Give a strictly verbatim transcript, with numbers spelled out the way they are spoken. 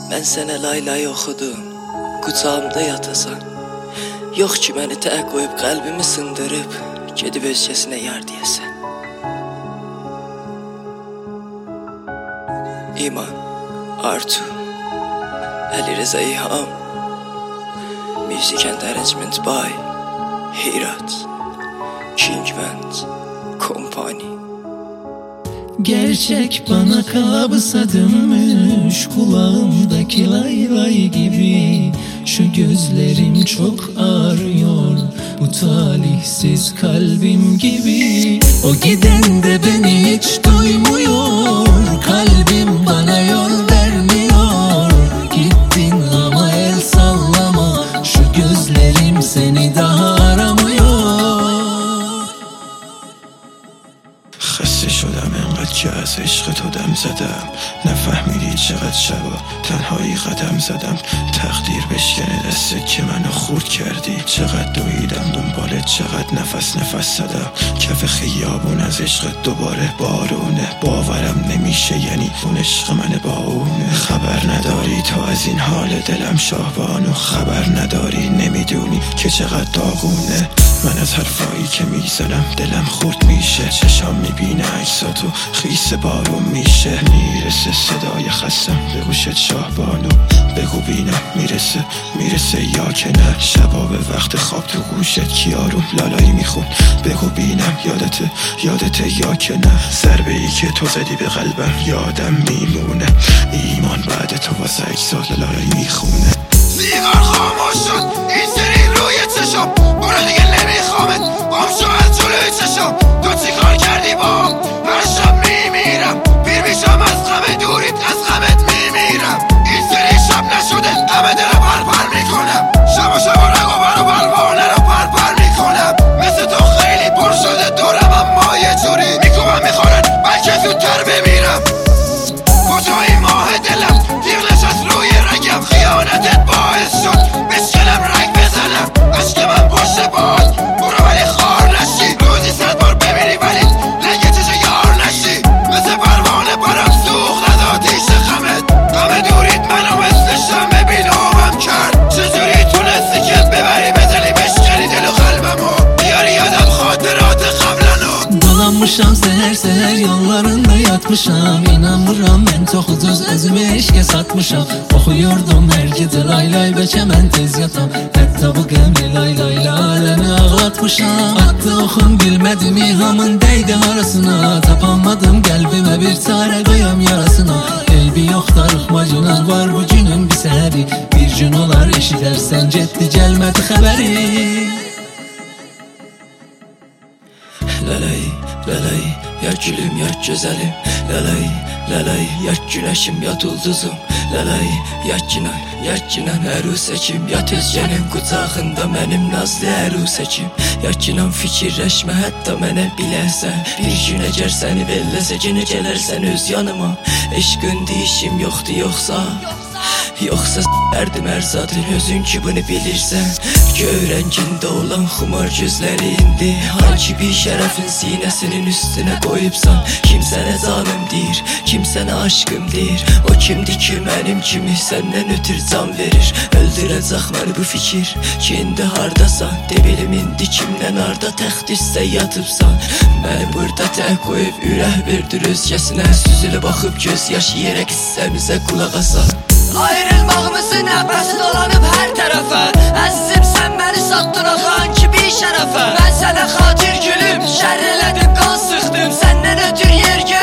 Mən sənə laylay oxudum, qucağımda yatasan. Yox ki məni tək qoyub qəlbimi sındırıb, gedib özgəsinə yar deyəsən. İman, Artu, Əli Reza İlham, Music and Arrangement by Hirat, King Band Company. Gerçek bana kabusa dönmüş, kulağımdaki lay lay gibi. Şu gözlerim çok ağrıyor, bu talihsiz kalbim gibi. O giden de beni hiç duymuyor, kalbim bana yol vermiyor. Gittin ama el sallama, şu gözlerim seni daha aramıyor. خسته شدم انقدر که از عشق تو دم زدم، نفهمیدی چقدر شبا تنهایی قدم زدم. تقدیر بشکنه دسته که منو خورد کردی، چقدر دویدم دنبالت، چقدر نفس نفس زدم. کف خیابون از عشق دوباره بارونه، باورم نمیشه یعنی اون عشق من با اونه. خبر نداری تو از این حال دلم شاهبانو، خبر نداری نمیدونی که چقدر داغونه. من از حرفایی که میزنم دلم خورد میشه، چشام میبینه عکساتو خیس بارون میشه. میرسه صدای خستم به گوشت شاهبانو، بگو بینم میرسه میرسه یا که نه. شبا به وقت خواب تو گوشت کیارون لالایی میخون، بگو بینم یادته یادته یا که نه. ضربه ای که تو زدی به قلبم یادم میمونه، ایمان بعد تو واسه اجزاد لالایی میخونه. سیگار خاموش شد این سری روی چشم، برو دیگه نمیخوامت بام شو از جلوی چشم. تو چی کار کردی بام؟ هر شب میمیرم پیر میشم از غم دوریت، از غمت میمیرم. این سری شب نشده همه دلم پر پر میکنم، شب و شب و رگ و بر و پروانه رو پر پر میکنم. مثل تو خیلی پر شده دورم اما یه جوری میکنم میخورن بلکه زودتر بمیرم. کجایی ماه دلم تیغ نشست روی رگم، خیانتت باعث شد بشکنم رنگ بزنم. عشق من پشت باد برو ولی خار نشی، روزی صد بار ببینی ولی لنگ چشو یار نشی. مثل پروانه برم سوخت از آتیش غمت، غم دوریت منو مثل شمع بینامم کرد. چجوری تونستی که ببری بزنی بشکنی دل و قلبمو، بیاری یادم خاطرات قبلنو. Dolanmışam seher seher yollarında yatmışam, İnanmıram ben çok ucuz özümü eşke satmışam. Okuyordum her gece lay lay beçemen tez yatam, hatta bu gemli lay lay alemi ağlatmışam. Attı okum gülmedim İlhamın değdi arasına, tapamadım kalbime bir çare koyam yarasına. Eybi yok darıkmacının var bu günün bir seheri, bir gün olar eşidersen ciddi gelmedi haberi. Ləlay, ləlay, ya gülüm, ya gözəlim. Ləlay, ləlay, ya günəşim, ya ulduzum. Ləlay, ya ginan, ya ginan ərusəkim, ya tezgənin qucağında mənim nazlı ərusəkim. Ya ginan fikirləşmə hətta mənə bilərsən, bir gün əgər səni belləsə günə gələrsən öz yanıma. Eşqin deyişim yoxdur yoxsa, yoxsa s**ərdim ərzadır özün ki bunu bilirsən. Göy rəngində olan xumar gözləri indi, hangi bir şərəfin sinəsinin üstünə qoyubsan. Kim sənə canım deyir, kim sənə aşkım deyir, o kimdir ki mənim kimi səndən ötür can verir. Öldürəcək məni bu fikir ki indi hardasan, de bilim indi kimdən harda təxt üstə yatıbsan. Məni burada tək qoyub ürək verdir özgəsinə, süzülü baxıb göz yaşı yerə qissəmizə qulaq asan. Ayrılmağımızın nəfəsi dolanıb hər tərəfə, əzizim sən məni satdın axan ki bir şərəfə. Mən sənə xatir gülüm, şər elədim, qan sıxdım, səndən ötür yer gör.